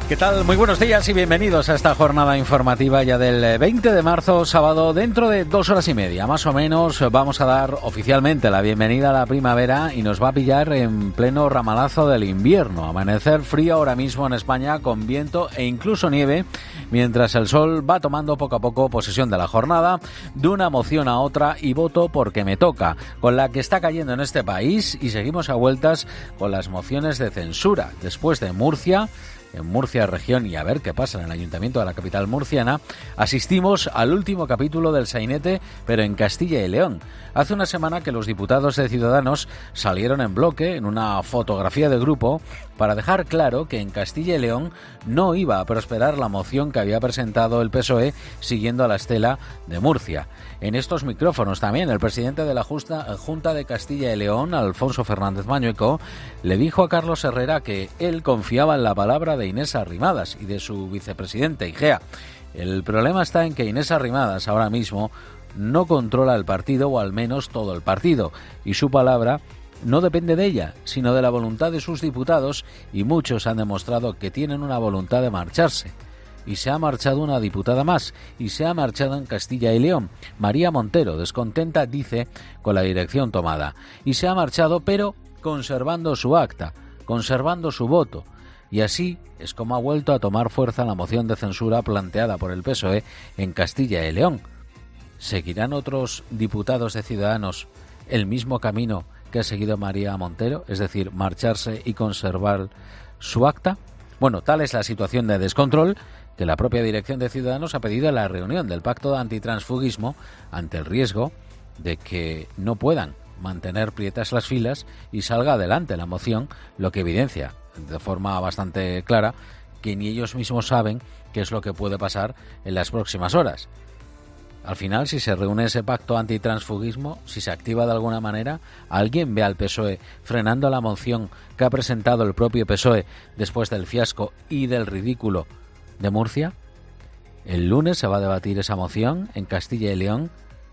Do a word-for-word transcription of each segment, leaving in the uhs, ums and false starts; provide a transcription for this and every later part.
¿Qué tal? Muy buenos días y bienvenidos a esta jornada informativa ya del veinte de marzo, sábado. Dentro de dos horas y media, más o menos, vamos a dar oficialmente la bienvenida a la primavera y nos va a pillar en pleno ramalazo del invierno. Amanecer frío ahora mismo en España con viento e incluso nieve, mientras el sol va tomando poco a poco posesión de la jornada, de una moción a otra y voto porque me toca, con la que está cayendo en este país, y seguimos a vueltas con las mociones de censura. Después de Murcia, en Murcia región, y a ver qué pasa en el ayuntamiento de la capital murciana, asistimos al último capítulo del sainete, pero en Castilla y León. Hace una semana que los diputados de Ciudadanos salieron en bloque en una fotografía de grupo para dejar claro que en Castilla y León no iba a prosperar la moción que había presentado el P S O E siguiendo a la estela de Murcia. En estos micrófonos también el presidente de la Junta de Castilla y León, Alfonso Fernández Mañueco, le dijo a Carlos Herrera que él confiaba en la palabra de Inés Arrimadas y de su vicepresidente Igea. El problema está en que Inés Arrimadas ahora mismo no controla el partido, o al menos todo el partido, y su palabra no depende de ella, sino de la voluntad de sus diputados, y muchos han demostrado que tienen una voluntad de marcharse. Y se ha marchado una diputada más, y se ha marchado en Castilla y León. María Montero, descontenta, dice, con la dirección tomada. Y se ha marchado, pero conservando su acta, conservando su voto. Y así es como ha vuelto a tomar fuerza la moción de censura planteada por el P S O E en Castilla y León. ¿Seguirán otros diputados de Ciudadanos el mismo camino que ha seguido María Montero, es decir, marcharse y conservar su acta? Bueno, tal es la situación de descontrol que la propia dirección de Ciudadanos ha pedido en la reunión del pacto de antitransfugismo ante el riesgo de que no puedan mantener prietas las filas y salga adelante la moción, lo que evidencia de forma bastante clara que ni ellos mismos saben qué es lo que puede pasar en las próximas horas. Al final, si se reúne ese pacto antitransfugismo, si se activa de alguna manera, ¿alguien ve al P S O E frenando la moción que ha presentado el propio P S O E después del fiasco y del ridículo de Murcia? El lunes se va a debatir esa moción en Castilla y León,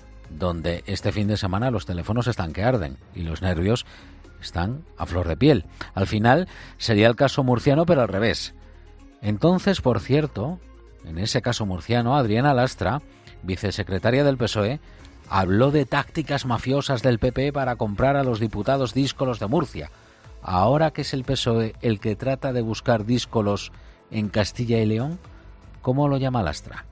donde este fin de semana los teléfonos están que arden y los nervios están a flor de piel. Al final sería el caso murciano, pero al revés. Entonces, por cierto, en ese caso murciano, Adriana Lastra, vicesecretaria del P S O E, habló de tácticas mafiosas del P P para comprar a los diputados díscolos de Murcia. Ahora que es el P S O E el que trata de buscar díscolos en Castilla y León, ¿cómo lo llama Lastra?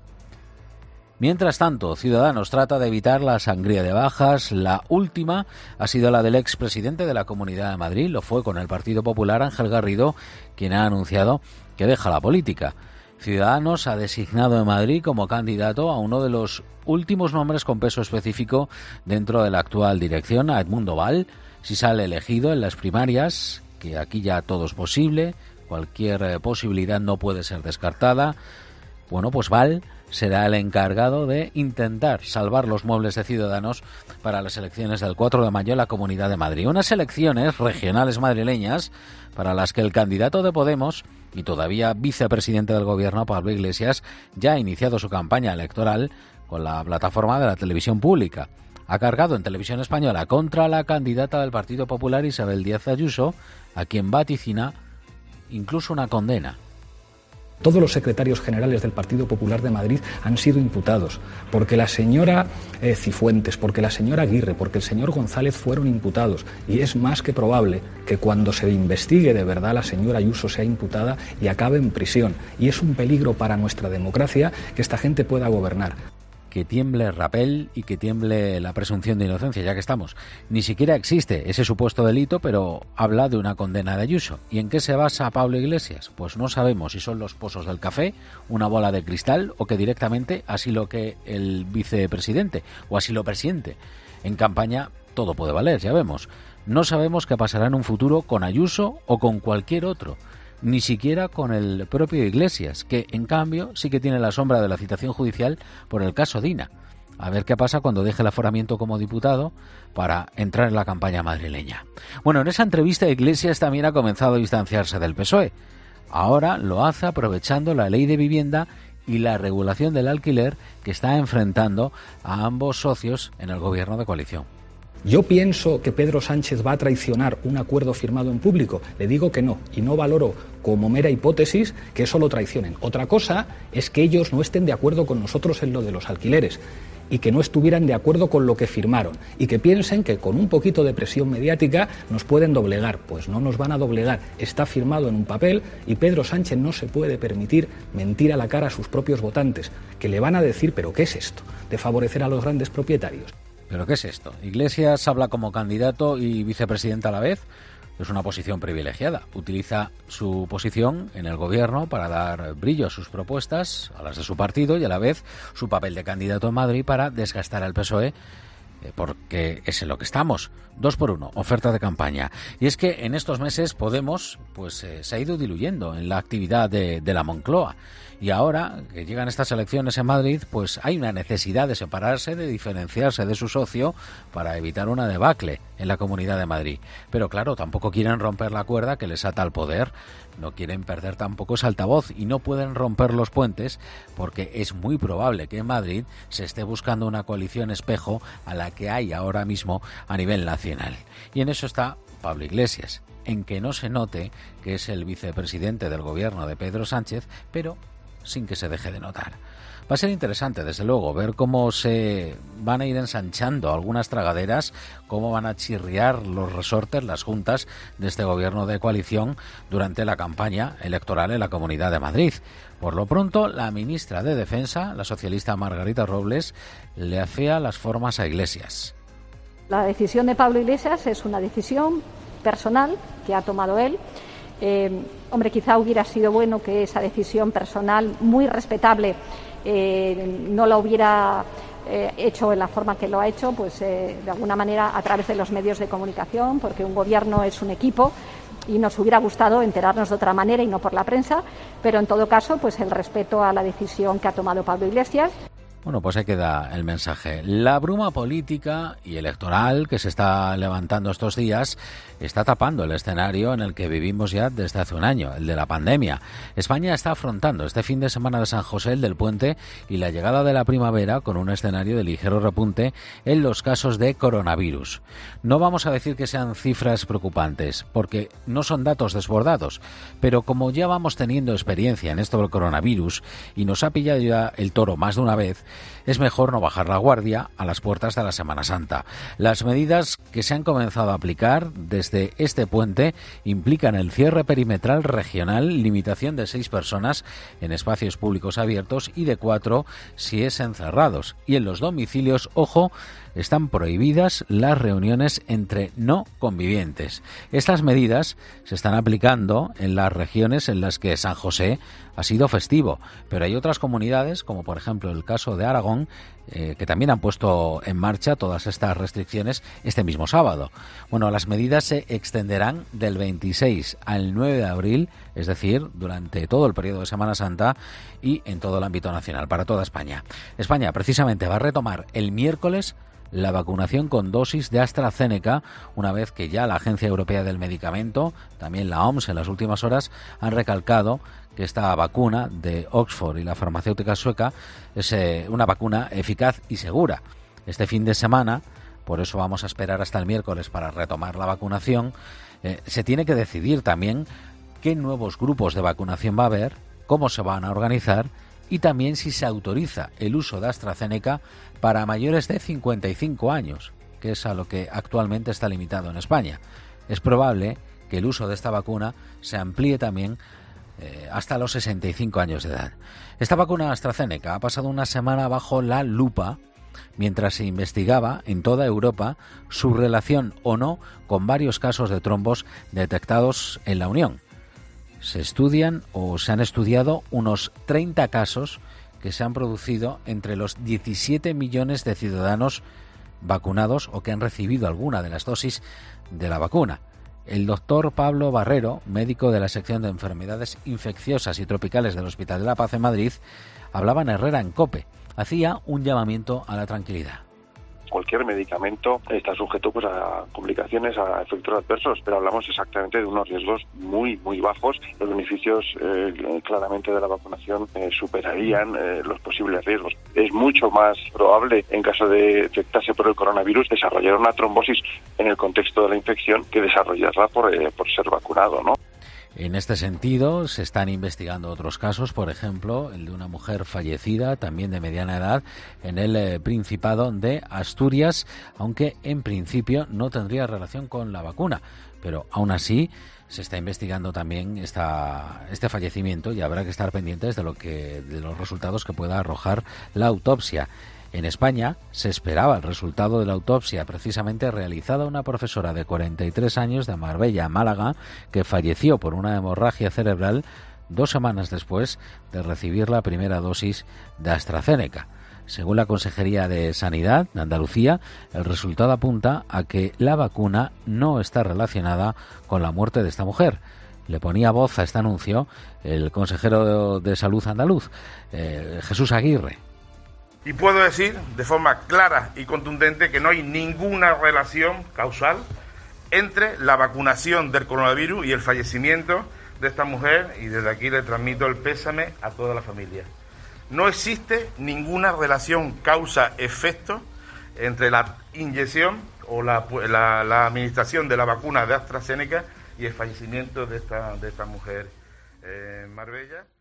Mientras tanto, Ciudadanos trata de evitar la sangría de bajas. La última ha sido la del expresidente de la Comunidad de Madrid, lo fue con el Partido Popular, Ángel Garrido, quien ha anunciado que deja la política. Ciudadanos ha designado en Madrid como candidato a uno de los últimos nombres con peso específico dentro de la actual dirección, a Edmundo Val. Si sale elegido en las primarias, que aquí ya todo es posible, cualquier posibilidad no puede ser descartada, bueno, pues Val será el encargado de intentar salvar los muebles de Ciudadanos para las elecciones del cuatro de mayo en la Comunidad de Madrid. Unas elecciones regionales madrileñas para las que el candidato de Podemos y todavía vicepresidente del gobierno, Pablo Iglesias, ya ha iniciado su campaña electoral con la plataforma de la televisión pública. Ha cargado en Televisión Española contra la candidata del Partido Popular, Isabel Díaz Ayuso, a quien vaticina incluso una condena. Todos los secretarios generales del Partido Popular de Madrid han sido imputados, porque la señora eh, Cifuentes, porque la señora Aguirre, porque el señor González fueron imputados, y es más que probable que cuando se investigue de verdad la señora Ayuso sea imputada y acabe en prisión, y es un peligro para nuestra democracia que esta gente pueda gobernar. Que tiemble el rapel y que tiemble la presunción de inocencia, ya que estamos. Ni siquiera existe ese supuesto delito, pero habla de una condena de Ayuso. ¿Y en qué se basa Pablo Iglesias? Pues no sabemos si son los pozos del café, una bola de cristal, o que directamente así lo que el vicepresidente o así lo presiente. En campaña todo puede valer, ya vemos. No sabemos qué pasará en un futuro con Ayuso o con cualquier otro. Ni siquiera con el propio Iglesias, que en cambio sí que tiene la sombra de la citación judicial por el caso Dina. A ver qué pasa cuando deje el aforamiento como diputado para entrar en la campaña madrileña. Bueno, en esa entrevista Iglesias también ha comenzado a distanciarse del P S O E. Ahora lo hace aprovechando la ley de vivienda y la regulación del alquiler que está enfrentando a ambos socios en el gobierno de coalición. ¿Yo pienso que Pedro Sánchez va a traicionar un acuerdo firmado en público? Le digo que no, y no valoro como mera hipótesis que eso lo traicionen. Otra cosa es que ellos no estén de acuerdo con nosotros en lo de los alquileres y que no estuvieran de acuerdo con lo que firmaron y que piensen que con un poquito de presión mediática nos pueden doblegar. Pues no nos van a doblegar, está firmado en un papel y Pedro Sánchez no se puede permitir mentir a la cara a sus propios votantes, que le van a decir, ¿pero qué es esto de favorecer a los grandes propietarios? ¿Pero qué es esto? Iglesias habla como candidato y vicepresidenta a la vez. Es una posición privilegiada. Utiliza su posición en el gobierno para dar brillo a sus propuestas, a las de su partido, y a la vez su papel de candidato en Madrid para desgastar al P S O E, porque es en lo que estamos. Dos por uno, oferta de campaña. Y es que en estos meses Podemos pues eh, se ha ido diluyendo en la actividad de, de la Moncloa. Y ahora que llegan estas elecciones en Madrid, pues hay una necesidad de separarse, de diferenciarse de su socio para evitar una debacle en la Comunidad de Madrid. Pero claro, tampoco quieren romper la cuerda que les ata al poder, no quieren perder tampoco ese altavoz y no pueden romper los puentes porque es muy probable que en Madrid se esté buscando una coalición espejo a la que hay ahora mismo a nivel nacional. Y en eso está Pablo Iglesias, en que no se note que es el vicepresidente del gobierno de Pedro Sánchez, pero sin que se deje de notar. Va a ser interesante, desde luego, ver cómo se van a ir ensanchando algunas tragaderas, cómo van a chirriar los resortes, las juntas de este gobierno de coalición durante la campaña electoral en la Comunidad de Madrid. Por lo pronto, la ministra de Defensa, la socialista Margarita Robles, le afea las formas a Iglesias. La decisión de Pablo Iglesias es una decisión personal que ha tomado él. Eh, hombre, quizá hubiera sido bueno que esa decisión personal, muy respetable, eh, no la hubiera eh, hecho en la forma que lo ha hecho, pues eh, de alguna manera a través de los medios de comunicación, porque un gobierno es un equipo y nos hubiera gustado enterarnos de otra manera y no por la prensa, pero en todo caso, pues el respeto a la decisión que ha tomado Pablo Iglesias. Bueno, pues ahí queda el mensaje. La bruma política y electoral que se está levantando estos días está tapando el escenario en el que vivimos ya desde hace un año, el de la pandemia. España está afrontando este fin de semana de San José, el del Puente, y la llegada de la primavera con un escenario de ligero repunte en los casos de coronavirus. No vamos a decir que sean cifras preocupantes, porque no son datos desbordados, pero como ya vamos teniendo experiencia en esto del coronavirus y nos ha pillado ya el toro más de una vez, es mejor no bajar la guardia a las puertas de la Semana Santa. Las medidas que se han comenzado a aplicar desde este puente implican el cierre perimetral regional, limitación de seis personas en espacios públicos abiertos y de cuatro si es encerrados. Y en los domicilios, ojo, están prohibidas las reuniones entre no convivientes. Estas medidas se están aplicando en las regiones en las que San José ha sido festivo, pero hay otras comunidades, como por ejemplo el caso de Aragón, eh, que también han puesto en marcha todas estas restricciones este mismo sábado. Bueno, las medidas se extenderán del veintiséis al nueve de abril, es decir, durante todo el periodo de Semana Santa y en todo el ámbito nacional, para toda España. España precisamente va a retomar el miércoles la vacunación con dosis de AstraZeneca, una vez que ya la Agencia Europea del Medicamento, también la O M S en las últimas horas, han recalcado que esta vacuna de Oxford y la farmacéutica sueca es eh, una vacuna eficaz y segura. Este fin de semana, por eso vamos a esperar hasta el miércoles para retomar la vacunación, eh, se tiene que decidir también qué nuevos grupos de vacunación va a haber, cómo se van a organizar y también si se autoriza el uso de AstraZeneca para mayores de cincuenta y cinco años, que es a lo que actualmente está limitado en España. Es probable que el uso de esta vacuna se amplíe también eh, hasta los sesenta y cinco años de edad. Esta vacuna AstraZeneca ha pasado una semana bajo la lupa mientras se investigaba en toda Europa su relación o no con varios casos de trombos detectados en la Unión. Se estudian o se han estudiado unos treinta casos que se han producido entre los diecisiete millones de ciudadanos vacunados o que han recibido alguna de las dosis de la vacuna. El doctor Pablo Barrero, médico de la sección de enfermedades infecciosas y tropicales del Hospital de la Paz en Madrid, hablaba en Herrera en COPE. Hacía un llamamiento a la tranquilidad. cualquier medicamento está sujeto pues a complicaciones, a efectos adversos, pero hablamos exactamente de unos riesgos muy, muy bajos. Los beneficios eh, claramente de la vacunación eh, superarían eh, los posibles riesgos. Es mucho más probable, en caso de infectarse por el coronavirus, desarrollar una trombosis en el contexto de la infección que desarrollarla por, eh, por ser vacunado, ¿no? En este sentido, se están investigando otros casos, por ejemplo, el de una mujer fallecida, también de mediana edad, en el eh, Principado de Asturias, aunque en principio no tendría relación con la vacuna. Pero aún así, se está investigando también esta, este fallecimiento y habrá que estar pendientes de lo que, de los resultados que pueda arrojar la autopsia. En España se esperaba el resultado de la autopsia precisamente realizada a una profesora de cuarenta y tres años de Marbella, Málaga, que falleció por una hemorragia cerebral dos semanas después de recibir la primera dosis de AstraZeneca. Según la Consejería de Sanidad de Andalucía, el resultado apunta a que la vacuna no está relacionada con la muerte de esta mujer. Le ponía voz a este anuncio el consejero de Salud andaluz, eh, Jesús Aguirre. Y puedo decir de forma clara y contundente que no hay ninguna relación causal entre la vacunación del coronavirus y el fallecimiento de esta mujer, y desde aquí le transmito el pésame a toda la familia. No existe ninguna relación causa-efecto entre la inyección o la, la, la administración de la vacuna de AstraZeneca y el fallecimiento de esta, de esta mujer en Marbella.